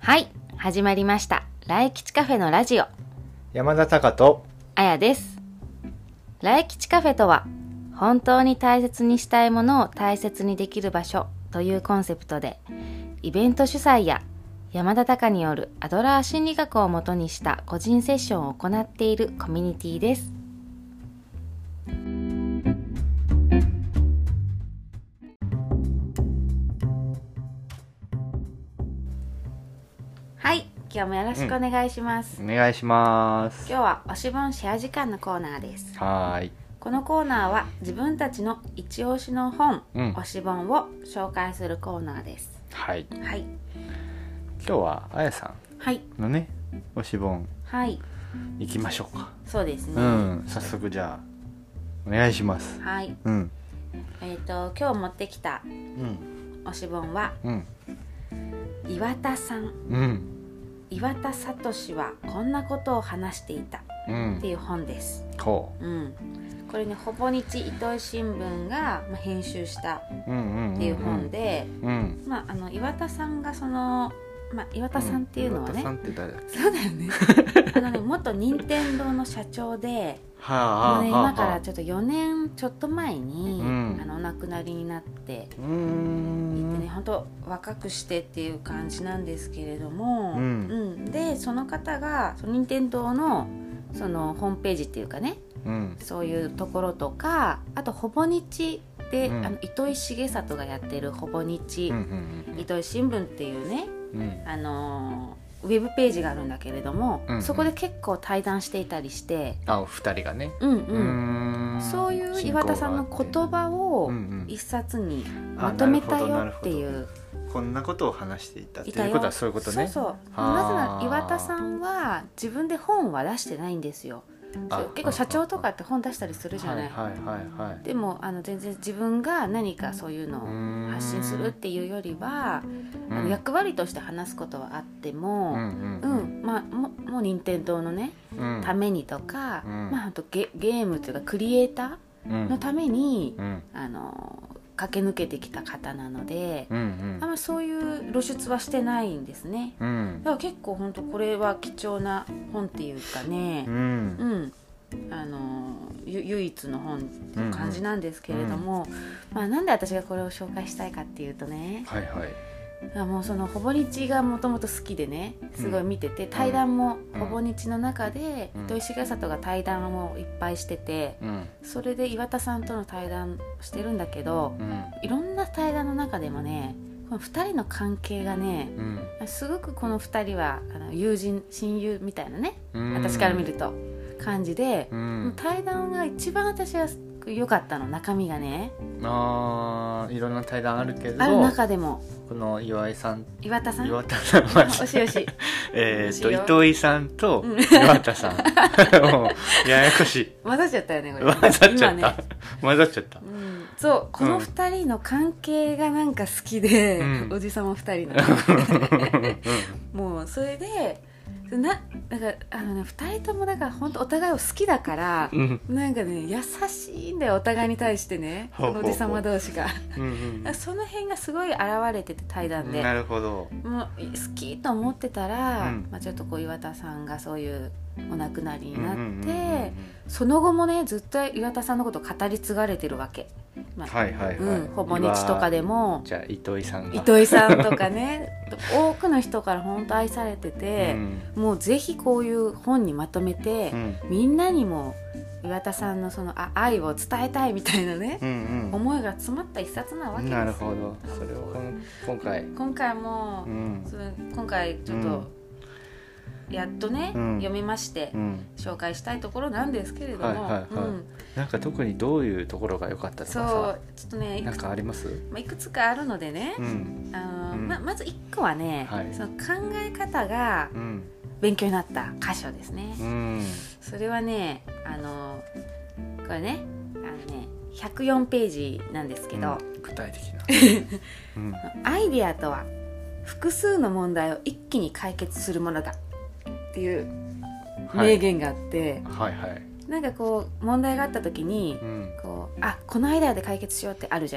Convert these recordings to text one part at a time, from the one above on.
はい、始まりました。来吉カフェのラジオ。 山田隆とあやです。来吉カフェとは、本当に大切にしたいものを大切にできる場所というコンセプトで、イベント主催や山田隆によるアドラー心理学をもとにした個人セッションを行っているコミュニティです。はい、今日もよろしくお願いします。 お願いします。 今日は推し本シェア時間のコーナーです。 はーい。 このコーナーは自分たちの一押しの本、推し本を紹介するコーナーです。 はい。 はい。 今日はあやさはい。 んのね、推し本はい。 行きましょうか。 そうですね。 早速じゃあお願いします。 はい。今日持ってきた推し本は、岩田さん。岩田聡はこんなことを話していたっていう本です。これね、ほぼ日糸井新聞が編集したっていう本で、岩田さんがその、岩田さんっていうのはね、 岩田さんって誰だっけ？ そうだよね。元任天堂の社長で、もうね、今からちょっと4年ちょっと前に、お亡くなりになっていてね、本当若くしてっていう感じなんですけれども、でその方がその任天堂のそのホームページっていうかね、そういうところとか、あとほぼ日で、糸井重里がやってるほぼ日、糸井新聞っていうね、ウェブページがあるんだけれども、そこで結構対談していたりして、 お二人がね、 そういう岩田さんの言葉を一冊にまとめたよっていう、 こんなことを話していたっていうことはそういうことね。 まずは岩田さんは自分で本は出してないんですよ。結構社長とかって本出したりするじゃない。でも全然自分が何かそういうのを発信するっていうよりは、役割として話すことはあっても、もう任天堂のね、ためにとか、あとゲームというかクリエイターのために、駆け抜けてきた方なので、あんまそういう露出はしてないんですね。だから結構本当これは貴重な本っていうかね、唯一の本っていう感じなんですけれども、なんで私がこれを紹介したいかっていうとね、もうそのほぼ日がもともと好きでね、すごい見てて、対談もほぼ日の中で糸井重里が対談をいっぱいしてて、それで岩田さんとの対談してるんだけど、いろんな対談の中でもね、この2人の関係がね、すごくこの2人は友人親友みたいなね、私から見ると感じで、対談が一番私は良かったの。中身がね、いろんな対談あるけど、 ある中でもこの岩田さんおしよし糸井さんと岩田さんややこしい、 混ざっちゃったよねこれ。 混ざっちゃった、 そうこの2人の関係がなんか好きで、おじさま2人のもうそれでだから2人ともだから本当お互いを好きだから、なんかね優しいんだよ、お互いに対してね、このおじさま同士がその辺がすごい現れてて、対談で。 なるほど。 もう好きと思ってたら、ちょっとこう岩田さんがそういうお亡くなりになって、その後もねずっと岩田さんのことを語り継がれてるわけ。ほぼ日とかでも、 じゃあ糸井さんとかね多くの人から本当愛されてて、もうぜひこういう本にまとめて、みんなにも岩田さんのその愛を伝えたいみたいなね、思いが詰まった一冊なわけです。 なるほど。それを今回も、 今回ちょっとやっとね、読みまして、紹介したいところなんですけれども、 なんか特にどういうところが良かったとかさ、 そうちょっとね、 なんかあります？ いくつかあるのでね、まず1個はね、その考え方が勉強になった箇所ですね。それはね、これね、104ページなんですけど、 具体的なアイデアとは複数の問題を一気に解決するものだっていう名言があって、なんかこう問題があった時に、このアイデアで解決しようってあるじゃない。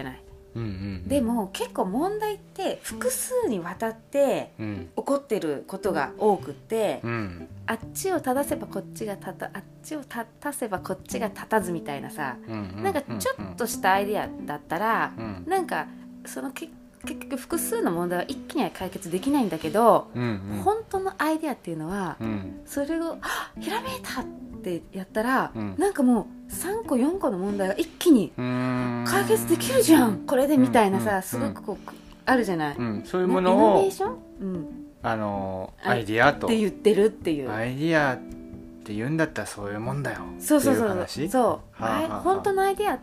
でも結構問題って複数にわたって起こってることが多くて、あっちを正せばこっちが立たあっちを立たせばこっちが立たずみたいなさ、なんかちょっとしたアイデアだったら、なんかその結局複数の問題は一気には解決できないんだけど、本当のアイデアっていうのは、それをひらめいたってやったら、なんかもう3個4個の問題が一気に解決できるじゃんこれでみたいなさ、すごくこうあるじゃない、 そういうものをイノベーション、 アイディアとって言ってるっていう、 アイディアって言うんだったらそういうもんだよそうそうそう、 話。 本当のアイディアって、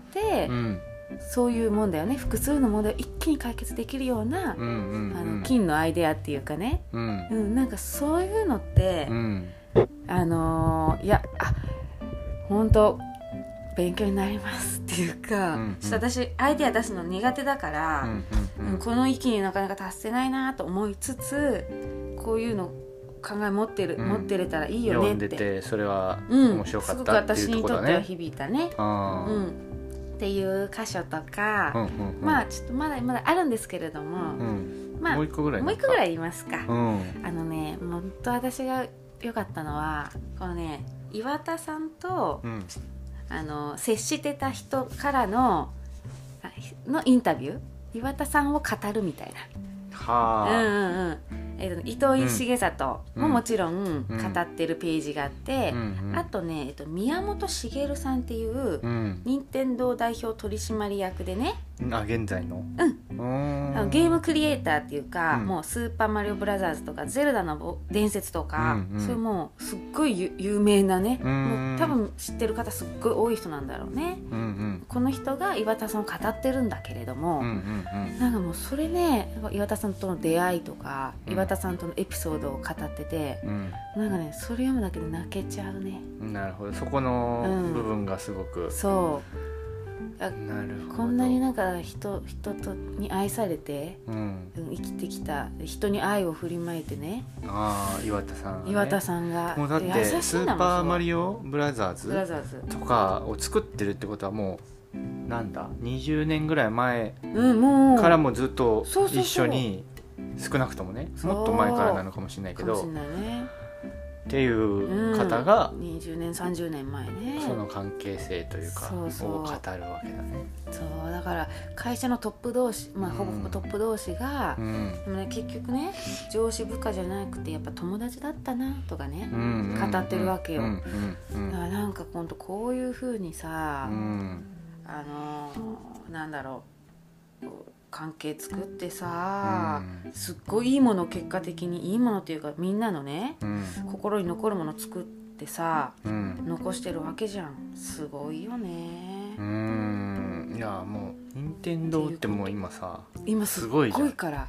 そういうもんだよね。複数の問題を一気に解決できるような、金のアイデアっていうかね、なんかそういうのって、いや本当勉強になりますっていうか、ちょっと私アイデア出すの苦手だから、この域になかなか達せないなと思いつつ、こういうの考え持ってれたらいいよねって、 読んでてそれは面白かったっていうところだね。すごく私にとっては響いたね、っていう箇所とか、まあちょっとまだあるんですけれども、 もう一個ぐらい言いますか。本当私が良かったのはこのね、岩田さんと、接してた人からのインタビュー、岩田さんを語るみたいな、糸井重里ももちろん語ってるページがあって、あとね、宮本茂さんっていう任天堂代表取締役でね、 現在の、 ゲームクリエイターっていうか、もうスーパーマリオブラザーズとかゼルダの伝説とか、それもうすっごい有名なね、もう多分知ってる方すっごい多い人なんだろうね、この人が岩田さんを語ってるんだけれども、なんかもうそれね、岩田さんとの出会いとか、岩田さんとのエピソードを語ってて、なんかね、それ読むだけで泣けちゃうね。 なるほど、そこの部分がすごく、 なるほど。こんなになんか人に愛されて、生きてきた人に愛を振りまいてね、 岩田さんが、ね、 岩田さんがもうだってスーパーマリオブラザーズとかを作ってるってことはもうなんだ20年ぐらい前からもずっと一緒に、少なくともね、もっと前からなのかもしれないけど、っていう方が、 20年30年前ね、 その関係性というかを語るわけだね。 そうだから会社のトップ同士、ほぼほぼトップ同士が、でもね、結局ね、上司部下じゃなくてやっぱ友達だったなとかね、語ってるわけよ。だからなんか今度こういう風にさ、なんだろう、関係作ってさ、すっごいいいもの、結果的にいいものっていうか、みんなのね、心に残るもの作ってさ、残してるわけじゃん。すごいよね。 いやもう任天堂ってもう今さ、 すごいから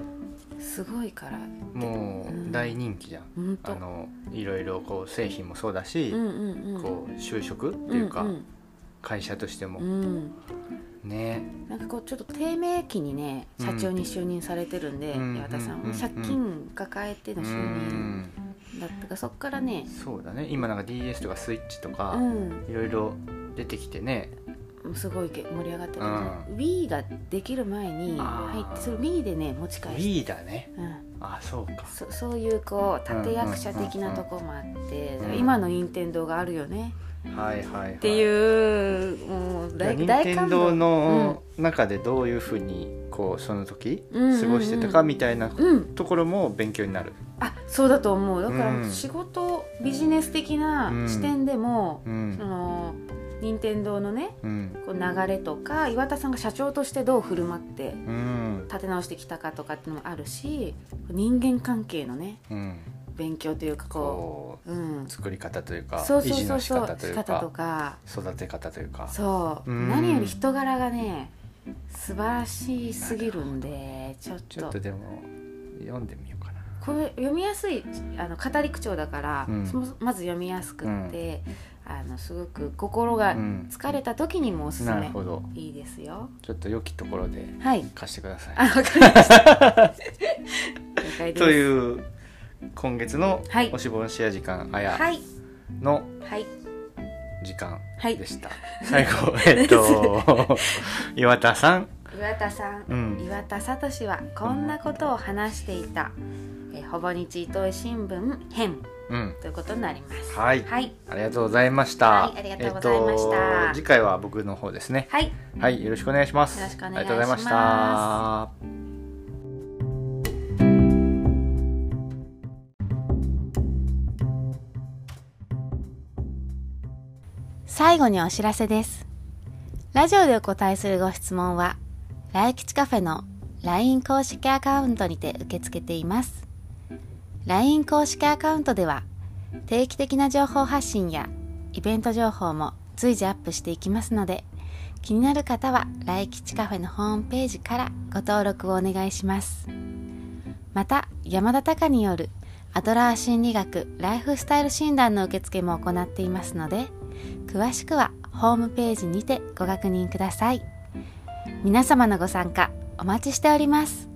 もう大人気じゃん。いろいろこう製品もそうだし、こう就職っていうか、会社としても、なんかこうちょっと低迷期にね、社長に就任されてるんで、岩田さんは借金抱えての就任だったから、そっからね、そうだね、今なんか DS とかスイッチとかいろいろ出てきてね、 すごい盛り上がってる、Wii ができる前に入って、それ Wii でね持ち返して、 Wii だね、そうか、 そういうこう立役者的なとこもあって、今の任天堂があるよねっていう、もう大感動。任天堂の中でどういうふうにこうその時過ごしてたかみたいなところも勉強になる。 そうだと思う。だから仕事、ビジネス的な視点でも、その任天堂のね、こう流れとか、岩田さんが社長としてどう振る舞って立て直してきたかとかっていうのもあるし、人間関係のね、勉強というか、こう、 作り方というか、維持の仕方というか、育て方というか、 何より人柄がね素晴らしすぎるんで、ちょっとでも読んでみようかな。 これ読みやすい、語り口調だから、まず読みやすくって、すごく心が疲れた時にもおすすめ、いいですよ。 ちょっと良きところで貸してください。 わかりました。了解です。 という今月のおしぼんシェア時間あやの時間でした。最後岩田さん、 岩田さん、岩田聡はこんなことを話していた、ほぼ日糸井新聞編、ということになります。 はい、ありがとうございました。 はい、ありがとうございました。 次回は僕の方ですね。はい、よろしくお願いします。 よろしくお願いします。 ありがとうございました。 最後にお知らせです。ラジオでお答えするご質問は、来吉カフェの LINE 公式アカウントにて受け付けています。LINE 公式アカウントでは、定期的な情報発信やイベント情報も随時アップしていきますので、気になる方は来吉カフェのホームページからご登録をお願いします。また、山田隆によるアドラー心理学ライフスタイル診断の受付も行っていますので、詳しくはホームページにてご確認ください。皆様のご参加お待ちしております。